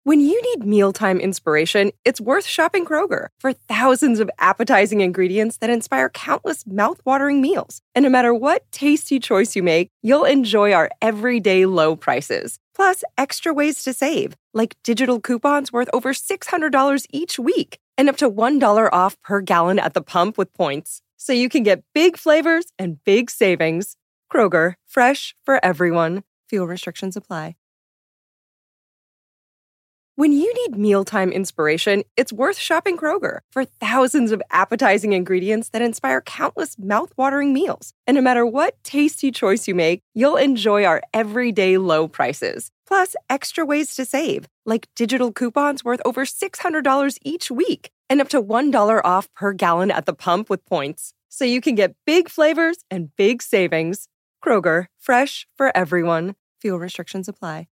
When you need mealtime inspiration, it's worth shopping Kroger for thousands of appetizing ingredients that inspire countless mouth-watering meals. And no matter what tasty choice you make, you'll enjoy our everyday low prices. Plus, extra ways to save, like digital coupons worth over $600 each week and up to $1 off per gallon at the pump with points. So you can get big flavors and big savings. Kroger, fresh for everyone. Fuel restrictions apply. When you need mealtime inspiration, it's worth shopping Kroger for thousands of appetizing ingredients that inspire countless mouth-watering meals. And no matter what tasty choice you make, you'll enjoy our everyday low prices. Plus, extra ways to save, like digital coupons worth over $600 each week and up to $1 off per gallon at the pump with points. So you can get big flavors and big savings. Kroger, fresh for everyone. Fuel restrictions apply.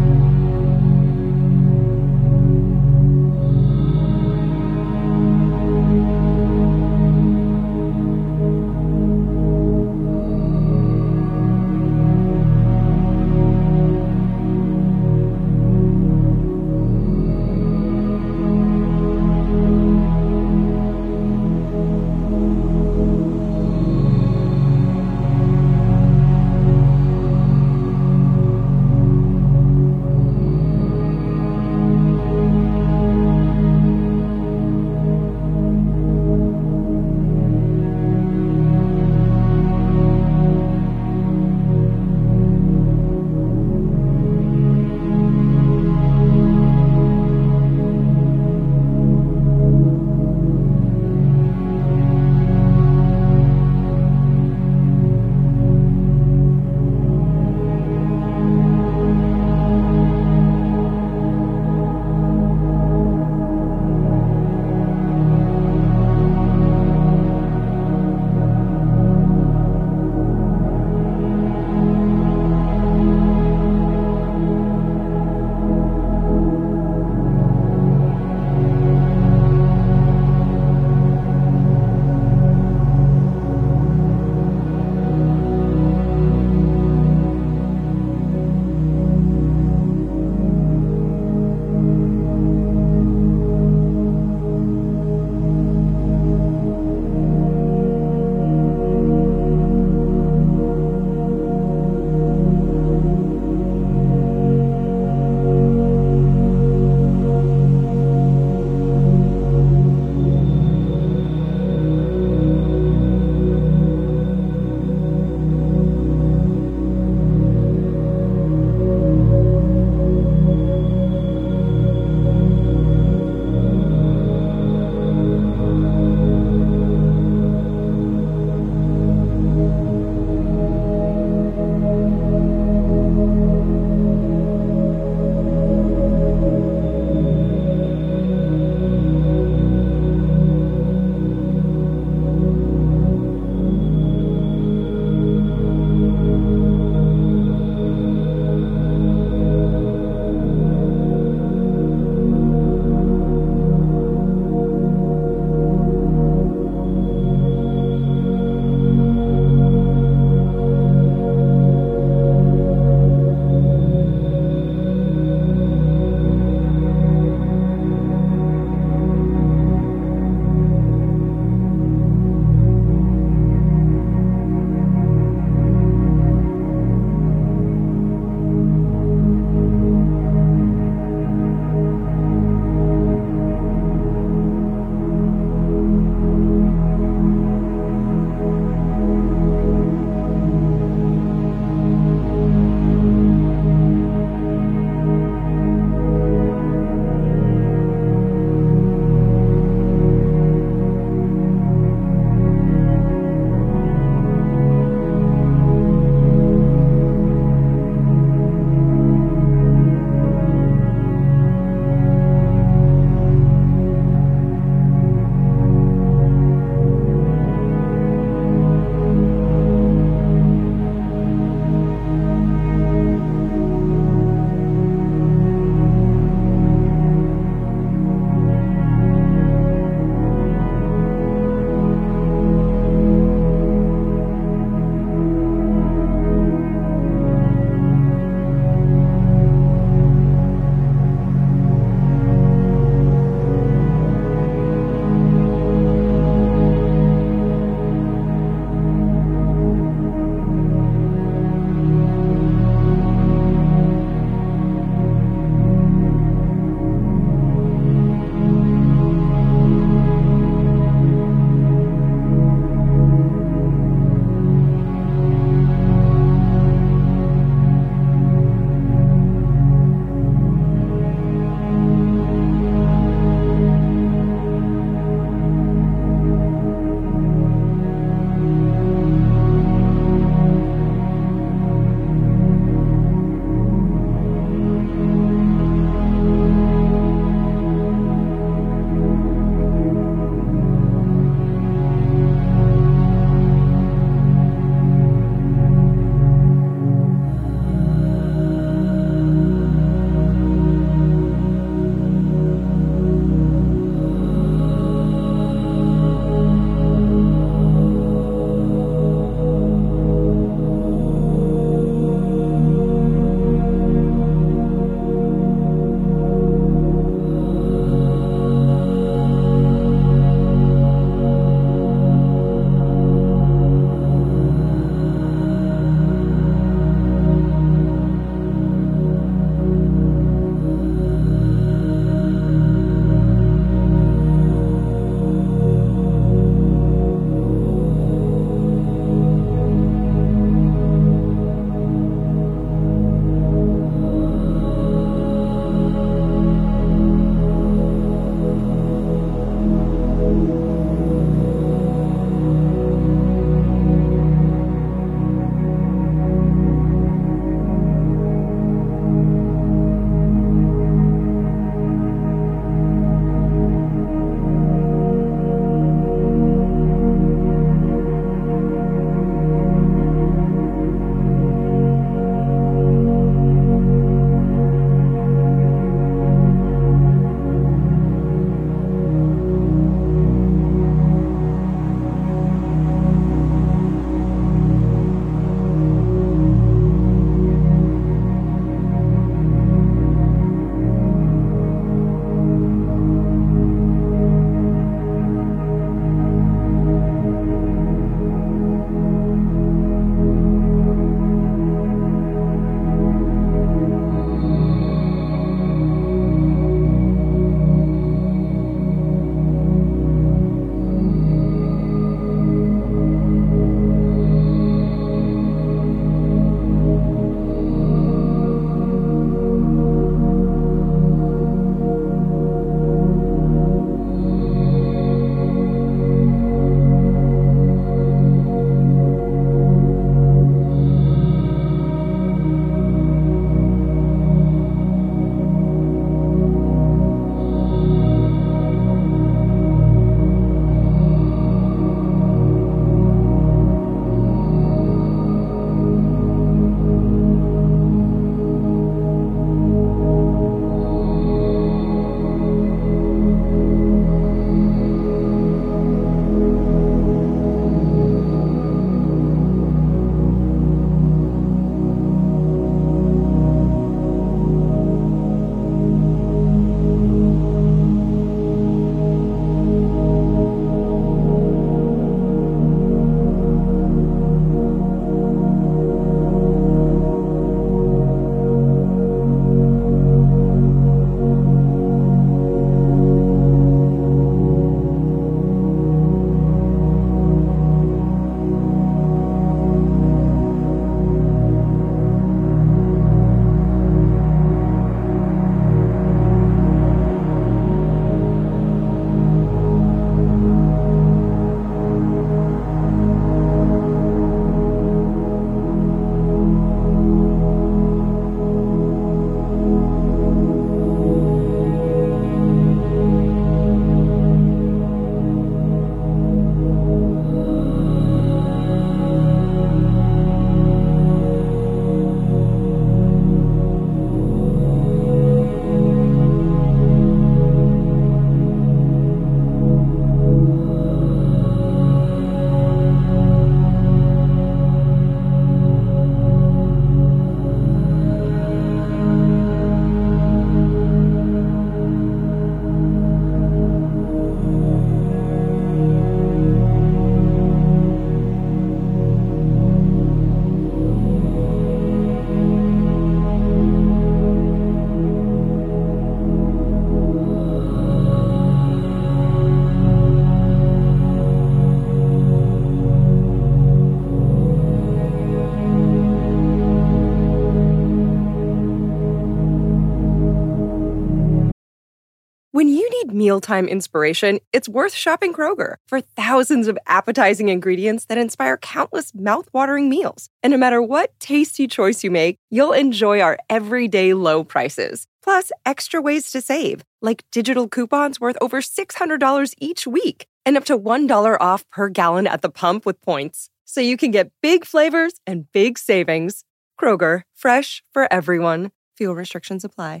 When you need mealtime inspiration, it's worth shopping Kroger for thousands of appetizing ingredients that inspire countless mouth-watering meals. And no matter what tasty choice you make, you'll enjoy our everyday low prices. Plus, extra ways to save, like digital coupons worth over $600 each week and up to $1 off per gallon at the pump with points. So you can get big flavors and big savings. Kroger, fresh for everyone. Fuel restrictions apply.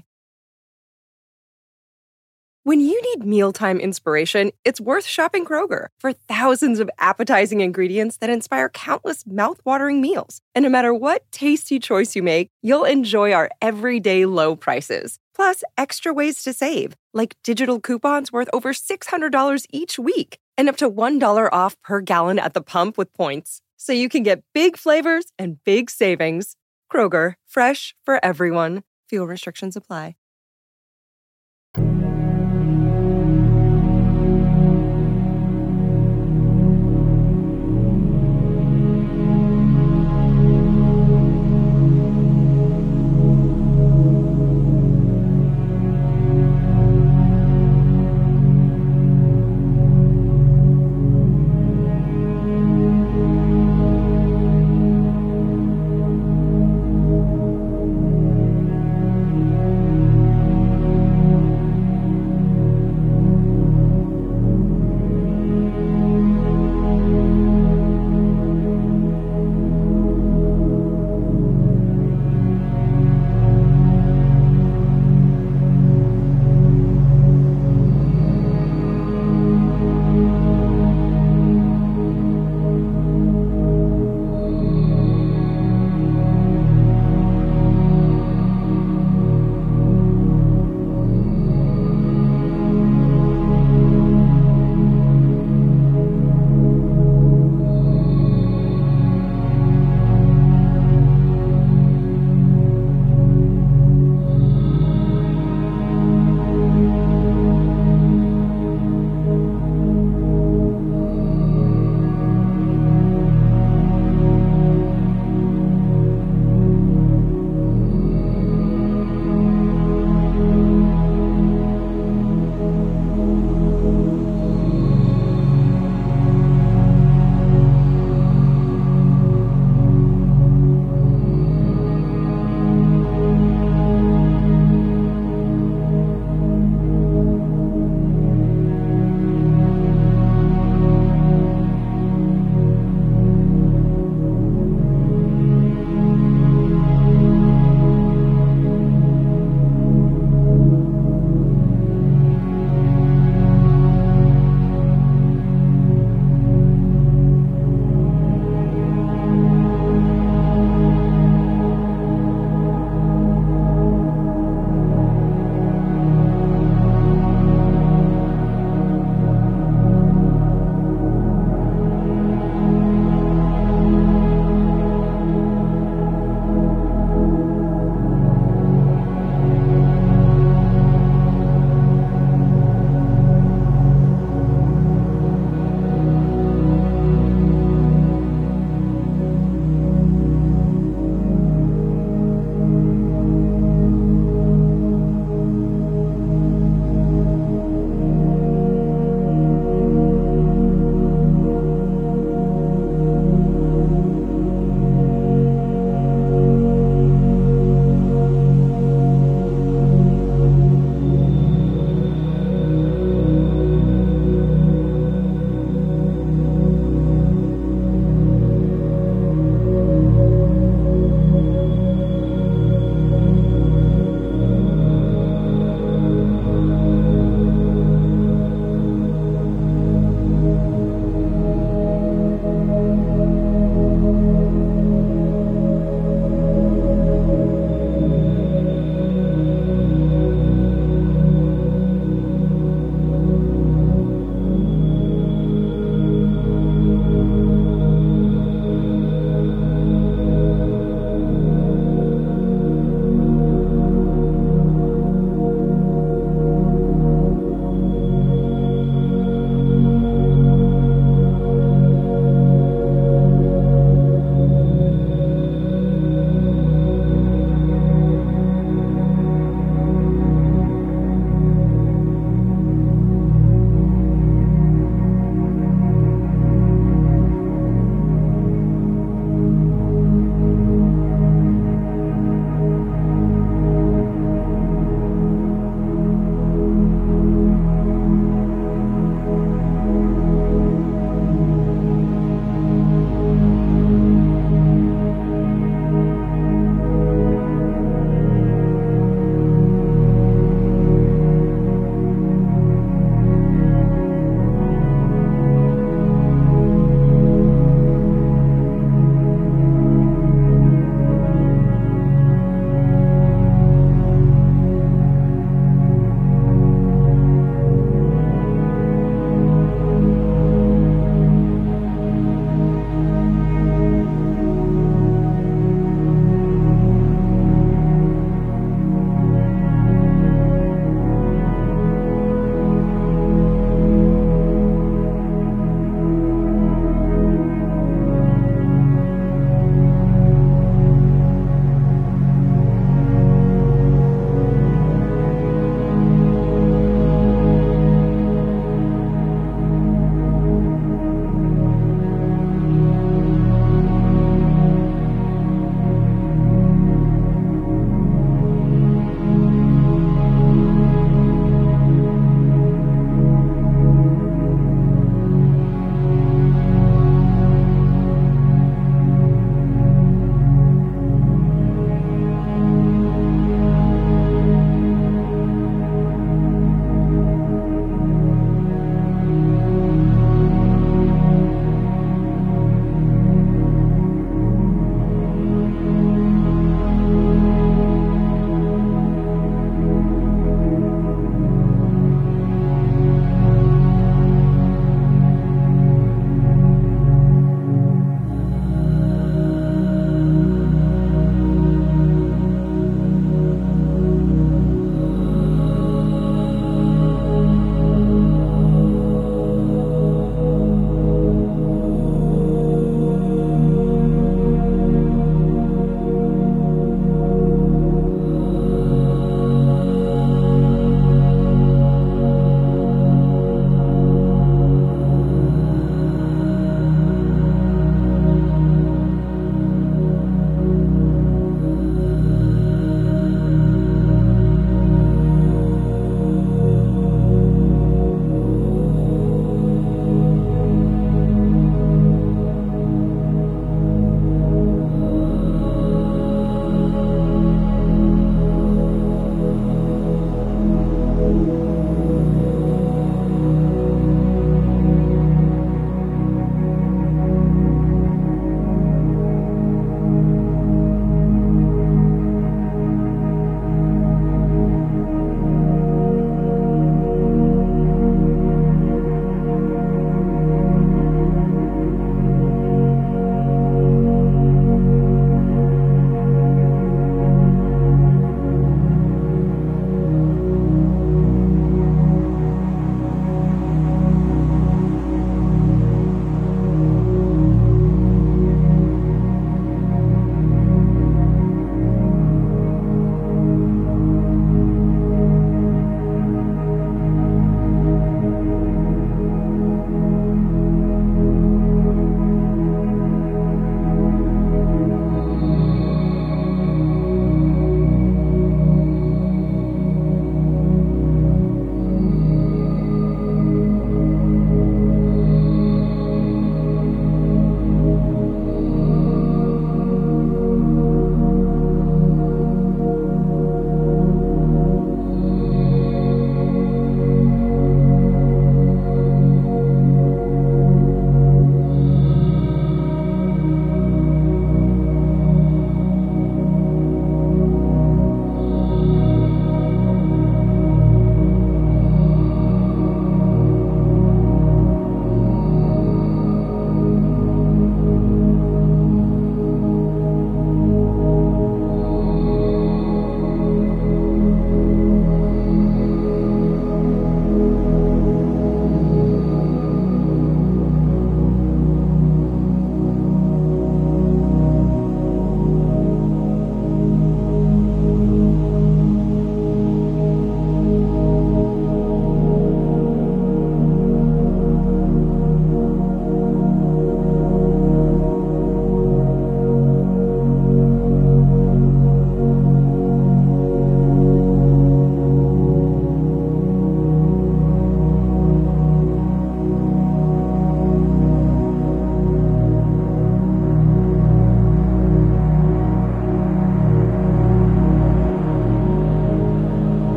When you need mealtime inspiration, it's worth shopping Kroger for thousands of appetizing ingredients that inspire countless mouth-watering meals. And no matter what tasty choice you make, you'll enjoy our everyday low prices. Plus, extra ways to save, like digital coupons worth over $600 each week and up to $1 off per gallon at the pump with points. So you can get big flavors and big savings. Kroger, fresh for everyone. Fuel restrictions apply.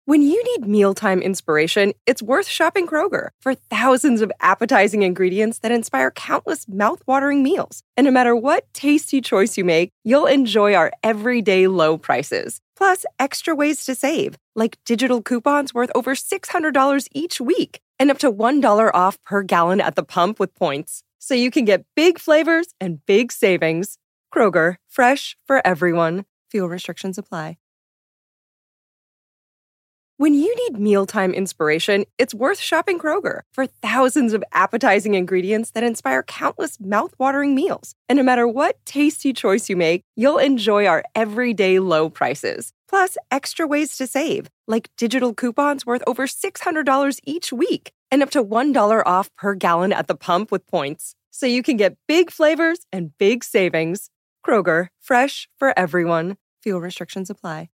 When you need mealtime inspiration, it's worth shopping Kroger for thousands of appetizing ingredients that inspire countless mouth-watering meals. And no matter what tasty choice you make, you'll enjoy our everyday low prices. Plus, extra ways to save, like digital coupons worth over $600 each week and up to $1 off per gallon at the pump with points. So you can get big flavors and big savings. Kroger, fresh for everyone. Fuel restrictions apply. When you need mealtime inspiration, it's worth shopping Kroger for thousands of appetizing ingredients that inspire countless mouth-watering meals. And no matter what tasty choice you make, you'll enjoy our everyday low prices. Plus, extra ways to save, like digital coupons worth over $600 each week and up to $1 off per gallon at the pump with points. So you can get big flavors and big savings. Kroger, fresh for everyone. Fuel restrictions apply.